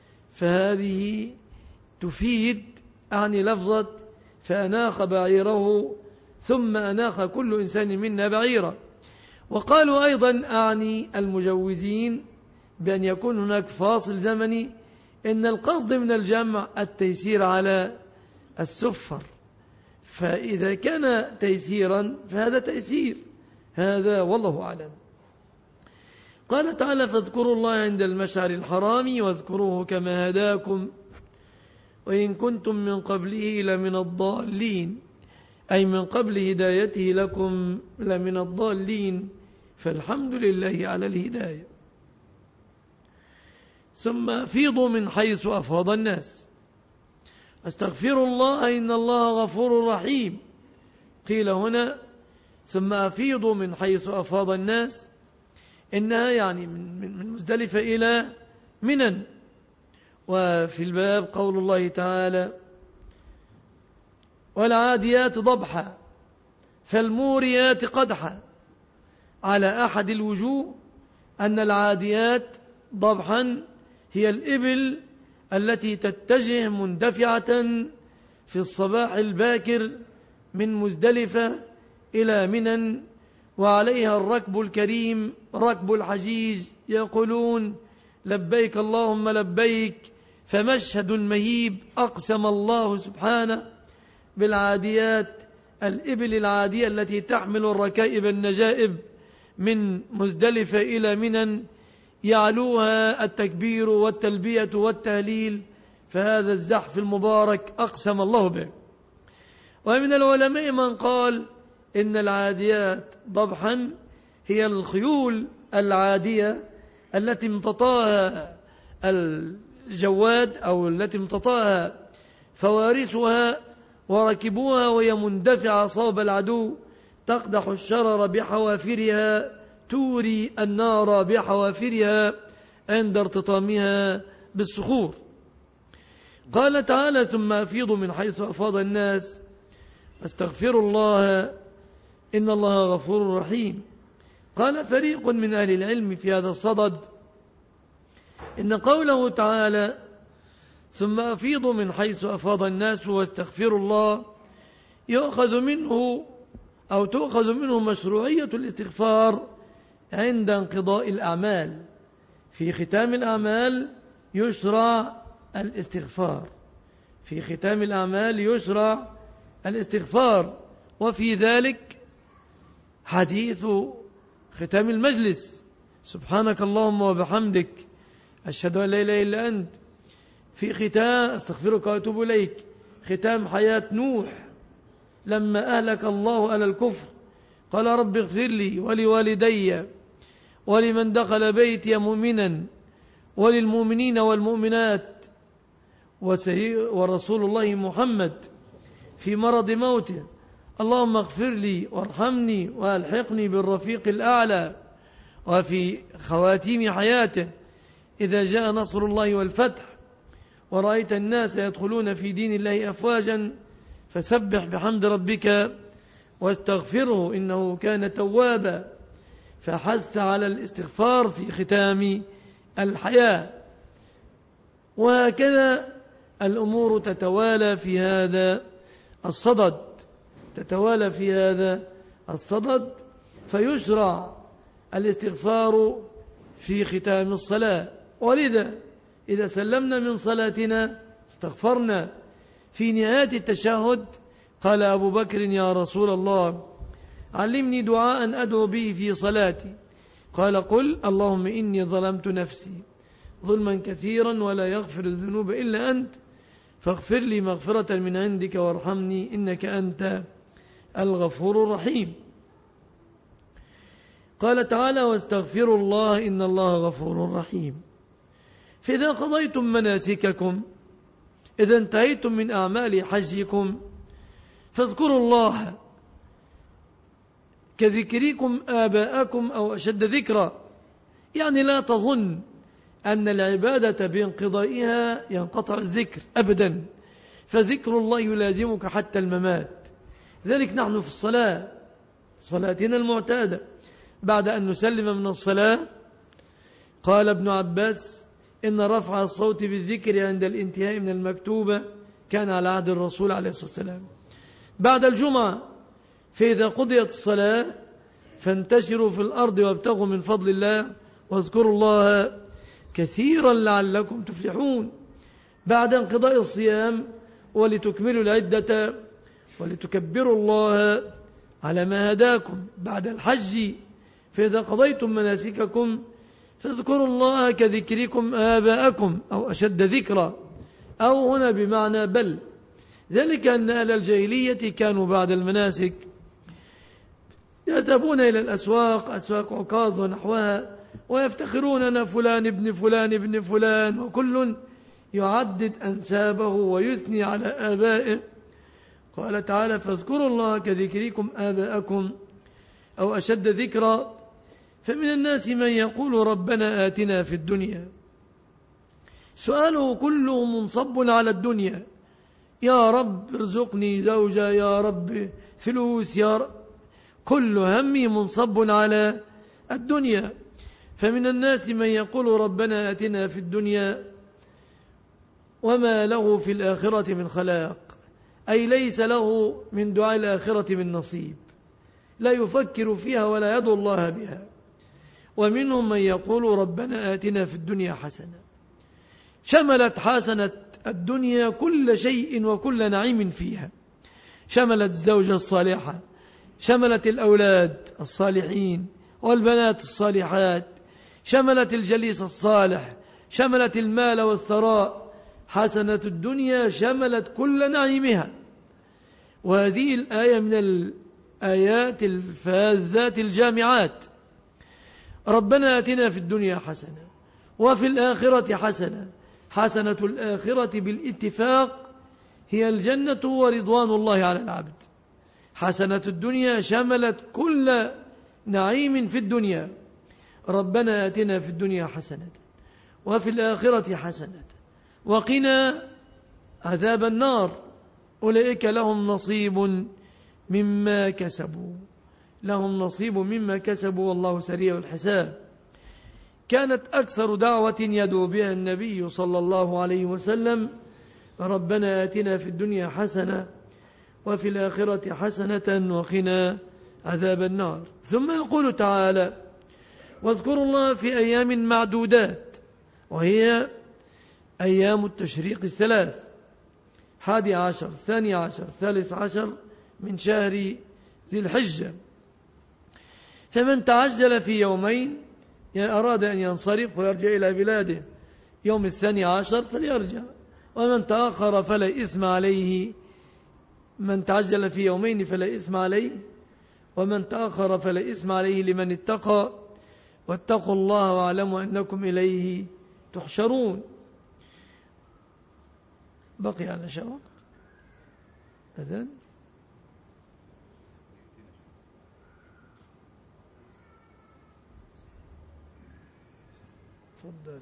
S2: فهذه تفيد أعني لفظة فأناخ بعيره ثم أناخ كل إنسان منا بعيره. وقالوا أيضا أعني المجوزين بأن يكون هناك فاصل زمني إن القصد من الجمع التيسير على السفر، فإذا كان تيسيرا فهذا تيسير، هذا والله أعلم. قال تعالى: فاذكروا الله عند المشعر الحرام واذكروه كما هداكم وإن كنتم من قبله لمن الضالين، أي من قبل هدايته لكم لمن الضالين، فالحمد لله على الهداية. ثم أفيضوا من حيث أفاض الناس، استغفروا الله إن الله غفور رحيم. قيل هنا ثم أفيضوا من حيث أفاض الناس، إنها يعني من من مزدلفة إلى منى. وفي الباب قول الله تعالى: والعاديات ضبحا فالموريات قدحا، على أحد الوجوه أن العاديات ضبحا هي الإبل التي تتجه مندفعة في الصباح الباكر من مزدلفة إلى منى، وعليها الركب الكريم ركب الحجيج يقولون لبيك اللهم لبيك. فمشهد مهيب أقسم الله سبحانه بالعاديات، الإبل العادية التي تحمل الركائب النجائب من مزدلفة إلى منى، يعلوها التكبير والتلبية والتهليل، فهذا الزحف المبارك أقسم الله به. ومن العلماء من قال إن العاديات ضبحا هي الخيول العادية التي امتطاها الجواد أو التي امتطاها فوارسها وركبوها وهي مندفعة صوب العدو، تقدح الشرر بحوافرها، توري النار بحوافرها عند ارتطامها بالصخور. قال تعالى ثم أفيضوا من حيث أفاض الناس واستغفروا الله إن الله غفور رحيم. قال فريق من أهل العلم في هذا الصدد إن قوله تعالى ثم أفيضوا من حيث أفاض الناس واستغفروا الله يؤخذ منه أو تؤخذ منه مشروعية الاستغفار عند انقضاء الأعمال. في ختام الأعمال يشرع الاستغفار، في ختام الأعمال يشرع الاستغفار. وفي ذلك حديث ختام المجلس سبحانك اللهم وبحمدك أشهد أن لا إله إلا أنت، في ختام أستغفرك وأتوب إليك، ختام حياة نوح لما أهلك الله على الكفر قال رب اغفر لي ولوالدي ولمن دخل بيتي مؤمنا وللمؤمنين والمؤمنات. ورسول الله محمد في مرض موته اللهم اغفر لي وارحمني والحقني بالرفيق الأعلى. وفي خواتيم حياته إذا جاء نصر الله والفتح ورأيت الناس يدخلون في دين الله أفواجا فسبح بحمد ربك واستغفره إنه كان توابا، فحث على الاستغفار في ختام الحياة. وهكذا الأمور تتوالى في هذا الصدد تتوالى في هذا الصدد فيشرع الاستغفار في ختام الصلاة. ولذا إذا سلمنا من صلاتنا استغفرنا. في نهاية التشهد قال أبو بكر يا رسول الله علمني دعاء أدعو به في صلاتي. قال قل اللهم إني ظلمت نفسي ظلما كثيرا ولا يغفر الذنوب إلا أنت فاغفر لي مغفرة من عندك وارحمني إنك أنت الغفور الرحيم. قال تعالى واستغفروا الله إن الله غفور رحيم. فإذا قضيتم مناسككم، إذا انتهيتم من أعمال حجكم، فاذكروا الله كذكركم آباءكم أو أشد ذكرا. يعني لا تظن أن العبادة بانقضائها ينقطع الذكر أبدا، فذكر الله يلازمك حتى الممات. ذلك نحن في الصلاة صلاتنا المعتادة بعد أن نسلم من الصلاة قال ابن عباس إن رفع الصوت بالذكر عند الانتهاء من المكتوبة كان على عهد الرسول عليه الصلاة والسلام. بعد الجمعة فإذا قضيت الصلاة فانتشروا في الأرض وابتغوا من فضل الله واذكروا الله كثيرا لعلكم تفلحون. بعد انقضاء الصيام ولتكملوا العدة ولتكبروا الله على ما هداكم. بعد الحج فإذا قضيتم مناسككم فاذكروا الله كذكركم آباءكم أو أشد ذكرا، أو هنا بمعنى بل. ذلك أن أهل الجاهلية كانوا بعد المناسك يذهبون إلى الأسواق أسواق عكاظ ونحوها ويفتخرون أن فلان ابن فلان ابن فلان، وكل يعدد أنسابه ويثني على آبائه. قال تعالى فاذكروا الله كذكركم آباءكم أو أشد ذكرا. فمن الناس من يقول ربنا آتنا في الدنيا، سؤاله كله منصب على الدنيا، يا رب ارزقني زوجة، يا رب فلوس، يا رب، كل همي منصب على الدنيا. فمن الناس من يقول ربنا آتنا في الدنيا وما له في الآخرة من خلاق، أي ليس له من دعاء الآخرة من نصيب، لا يفكر فيها ولا يدعو الله بها. ومنهم من يقول ربنا آتنا في الدنيا حسنة، شملت حسنة الدنيا كل شيء وكل نعيم فيها، شملت الزوجة الصالحة، شملت الأولاد الصالحين والبنات الصالحات، شملت الجليس الصالح، شملت المال والثراء. حسنة الدنيا شملت كل نعيمها. وهذه الآية من الآيات الفاذات الجامعات. ربنا آتنا في الدنيا حسنة وفي الآخرة حسنة. حسنة الآخرة بالاتفاق هي الجنة ورضوان الله على العبد. حسنة الدنيا شملت كل نعيم في الدنيا. ربنا آتنا في الدنيا حسنة وفي الآخرة حسنة وقنا عذاب النار. أولئك لهم نصيب مما كسبوا، لهم نصيب مما كسبوا والله سريع الحساب. كانت أكثر دعوة يدعو بها النبي صلى الله عليه وسلم ربنا آتنا في الدنيا حسنة وفي الآخرة حسنة وقنا عذاب النار. ثم يقول تعالى واذكروا الله في أيام معدودات، وهي أيام التشريق الثلاث، حادي عشر، ثاني عشر، ثالث عشر من شهر ذي الحجة. فمن تعجل في يومين أراد أن ينصرف ويرجع إلى بلاده يوم الثاني عشر فليرجع، ومن تأخر فلا إثم عليه. من تعجل في يومين فلا إثم عليه، ومن تأخر فلا إثم عليه لمن اتقى، واتقوا الله واعلموا أنكم إليه تحشرون. بقي على شيء وقت أذن. تفضل.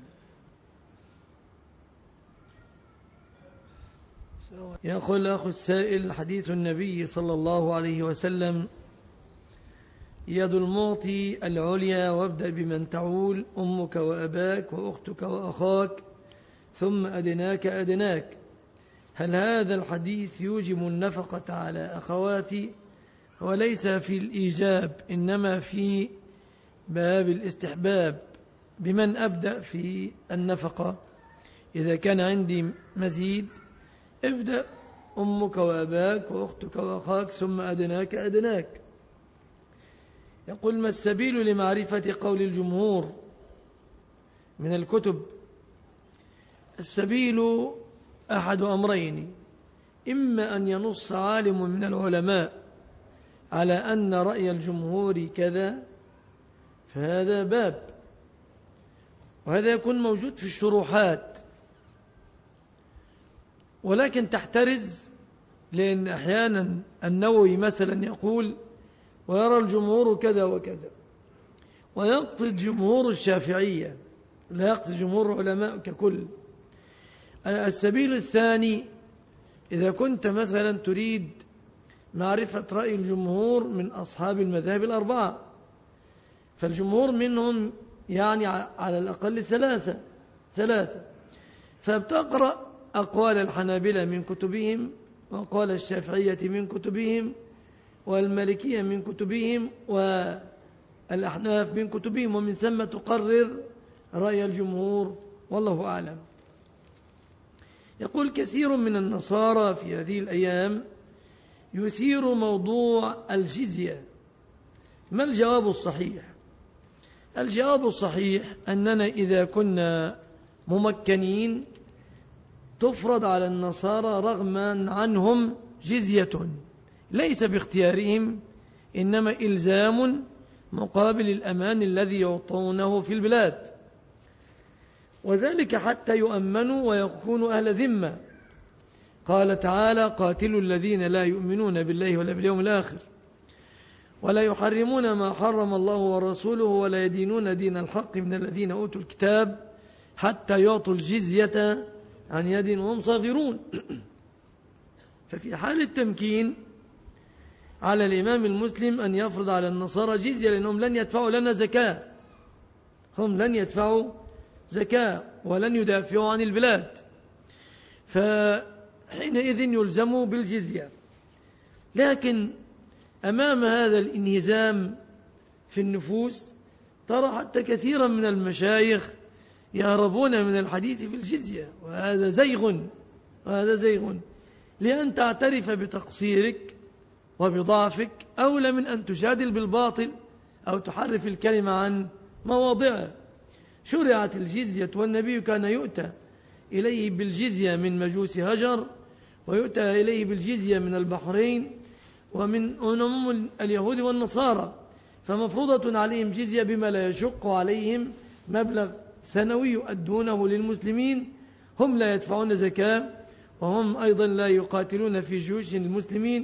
S2: يقول الأخ السائل حديث النبي صلى الله عليه وسلم يد المعطي العليا وابدأ بمن تعول، أمك وأباك وأختك وأخاك ثم أدناك أدناك. هل هذا الحديث يوجب النفقة على أخواتي؟ وليس في الإيجاب، إنما في باب الاستحباب. بمن أبدأ في النفقة؟ إذا كان عندي مزيد ابدأ أمك وأباك وأختك وأخاك ثم أدناك أدناك. يقول ما السبيل لمعرفة قول الجمهور من الكتب؟ السبيل أحد أمرين، إما أن ينص عالم من العلماء على أن رأي الجمهور كذا فهذا باب، وهذا يكون موجود في الشروحات، ولكن تحترز، لأن أحيانا النووي مثلا يقول ويرى الجمهور كذا وكذا، ويقصد جمهور الشافعية، لا يقصد جمهور العلماء ككل. السبيل الثاني إذا كنت مثلا تريد معرفة رأي الجمهور من أصحاب المذاهب الأربعة، فالجمهور منهم يعني على الأقل ثلاثة ثلاثة فبتقرأ أقوال الحنابلة من كتبهم، وأقوال الشافعية من كتبهم، والمالكية من كتبهم، والأحناف من كتبهم، ومن ثم تقرر رأي الجمهور والله أعلم. يقول كثير من النصارى في هذه الأيام يثير موضوع الجزية، ما الجواب الصحيح؟ الجواب الصحيح أننا إذا كنا ممكنين تفرض على النصارى رغما عنهم جزية، ليس باختيارهم، إنما إلزام مقابل الأمان الذي يعطونه في البلاد، وذلك حتى يؤمنوا ويكونوا أهل ذمة. قال تعالى قاتلوا الذين لا يؤمنون بالله ولا باليوم الآخر ولا يحرمون ما حرم الله ورسوله ولا يدينون دين الحق من الذين أوتوا الكتاب حتى يعطوا الجزية عن يد وهم صاغرون. ففي حال التمكين على الإمام المسلم أن يفرض على النصارى جزية، لأنهم لن يدفعوا لنا زكاة، هم لن يدفعوا زكاة ولن يدافعوا عن البلاد. فحينئذ يلزم بالجزية. لكن أمام هذا الانهزام في النفوس ترى حتى كثيرا من المشايخ يهربون من الحديث في الجزية، وهذا زيغ وهذا زيغ لأن تعترف بتقصيرك وبضعفك أولى من أن تجادل بالباطل أو تحرف الكلمة عن مواضعها. شرعت الجزية والنبي كان يؤتى إليه بالجزية من مجوس هجر، ويؤتى إليه بالجزية من البحرين ومن أمم اليهود والنصارى، فمفروضة عليهم جزية بما لا يشق عليهم مبلغ سنوي يؤدونه للمسلمين. هم لا يدفعون زكاة، وهم أيضا لا يقاتلون في جيوش المسلمين.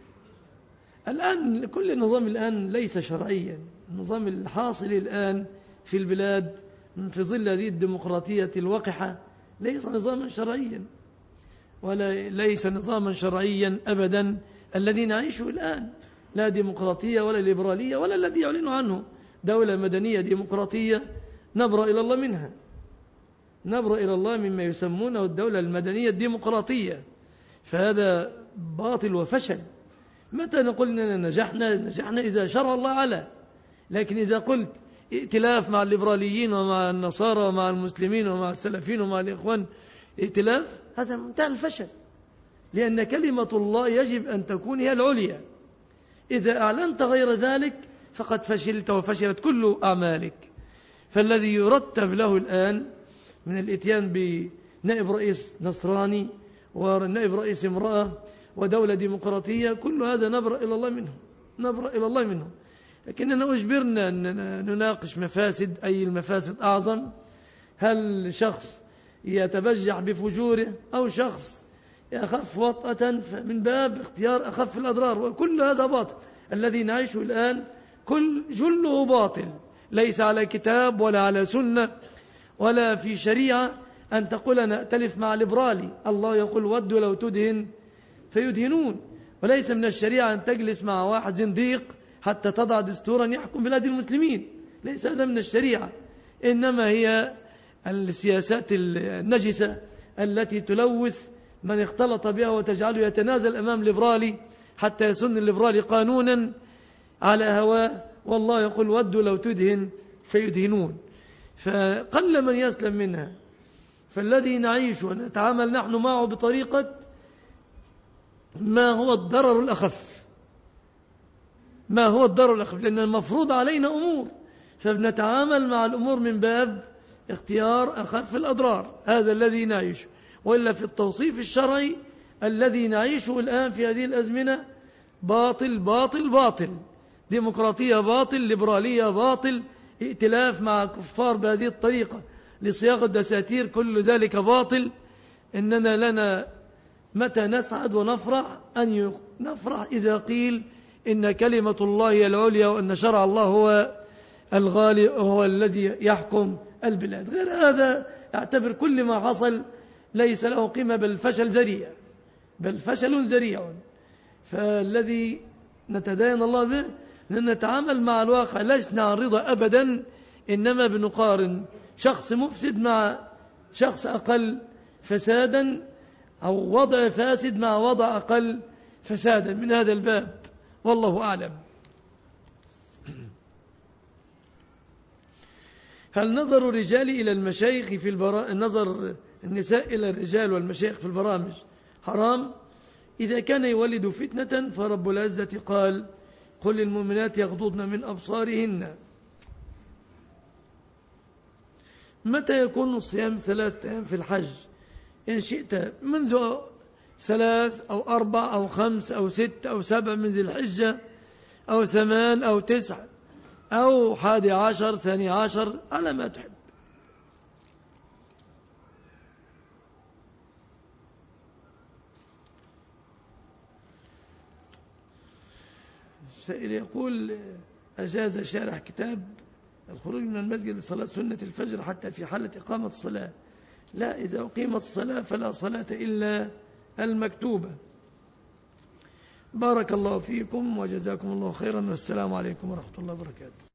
S2: الآن كل النظام الآن ليس شرعيا. النظام الحاصل الآن في البلاد في ظل هذه الديمقراطية الوقحة ليس نظاما شرعيا، ولا ليس نظاما شرعيا أبدا الذي نعيشه الآن، لا ديمقراطية ولا ليبرالية ولا الذي يعلن عنه دولة مدنية ديمقراطية نبرأ إلى الله منها، نبرأ إلى الله مما يسمونه الدولة المدنية الديمقراطية. فهذا باطل وفشل. متى نقول أننا نجحنا؟ نجحنا إذا شرع الله على. لكن إذا قلت ائتلاف مع الليبراليين ومع النصارى ومع المسلمين ومع السلفيين ومع الإخوان ائتلاف، هذا منتهى الفشل، لأن كلمة الله يجب أن تكون هي العليا. إذا أعلنت غير ذلك فقد فشلت وفشلت كل أعمالك. فالذي يرتب له الآن من الاتيان بنائب رئيس نصراني ونائب رئيس امرأة ودولة ديمقراطية، كل هذا نبرأ إلى الله منه، نبرأ إلى الله منه. لكننا أجبرنا أن نناقش مفاسد، أي المفاسد أعظم؟ هل شخص يتبجح بفجوره أو شخص يخف وطأة من باب اختيار أخف الأضرار؟ وكل هذا باطل. الذي نعيشه الآن كل جله باطل، ليس على كتاب ولا على سنة ولا في شريعة. أن تقول أنا أتلف مع ليبرالي، الله يقول ودوا لو تدهن فيدهنون. وليس من الشريعة أن تجلس مع واحد زنديق حتى تضع دستورا يحكم بلاد المسلمين، ليس هذا من الشريعة. إنما هي السياسات النجسة التي تلوث من اختلط بها وتجعله يتنازل أمام ليبرالي حتى يسن الليبرالي قانونا على هواه، والله يقول ودوا لو تدهن فيدهنون. فقل من يسلم منها. فالذي نعيش ونتعامل نحن معه بطريقة ما هو الضرر الأخف، ما هو الضرر الأخف، لأن المفروض علينا أمور، فبنتعامل مع الأمور من باب اختيار أخف الأضرار. هذا الذي نعيشه. وإلا في التوصيف الشرعي الذي نعيشه الآن في هذه الأزمنة باطل باطل باطل، ديمقراطية باطل، ليبرالية باطل، ائتلاف مع كفار بهذه الطريقة لصياغة دساتير، كل ذلك باطل. إننا لنا متى نسعد ونفرح أن نفرح إذا قيل إن كلمة الله هي العليا وأن شرع الله هو الغالي هو الذي يحكم البلاد. غير هذا اعتبر كل ما حصل ليس له قيمة، بل فشل ذريع، بل فشل ذريع. فالذي نتدين الله به أن نتعامل مع الواقع، لسنا عن رضا أبدا، إنما بنقارن شخص مفسد مع شخص أقل فسادا، أو وضع فاسد مع وضع أقل فسادا، من هذا الباب. والله أعلم. هل نظر الرجال إلى المشايخ في البرامج، نظر النساء إلى الرجال والمشايخ في البرامج حرام إذا كان يولد فتنة؟ فرب العزة قال قل للمؤمنات يغضضن من أبصارهن. متى يكون الصيام؟ ثلاثة أيام في الحج إن شئت، منذ ثلاث أو أربع أو خمس أو ست أو سبع من ذي الحجة، أو ثمان أو تسع أو حادي عشر ثاني عشر، على ما تحب. السائل يقول أجاز شارح كتاب الخروج من المسجد لصلاة سنة الفجر حتى في حالة إقامة الصلاة. لا، إذا أقيمت الصلاة فلا صلاة إلا المكتوبة. بارك الله فيكم وجزاكم الله خيرا، والسلام عليكم ورحمة الله وبركاته.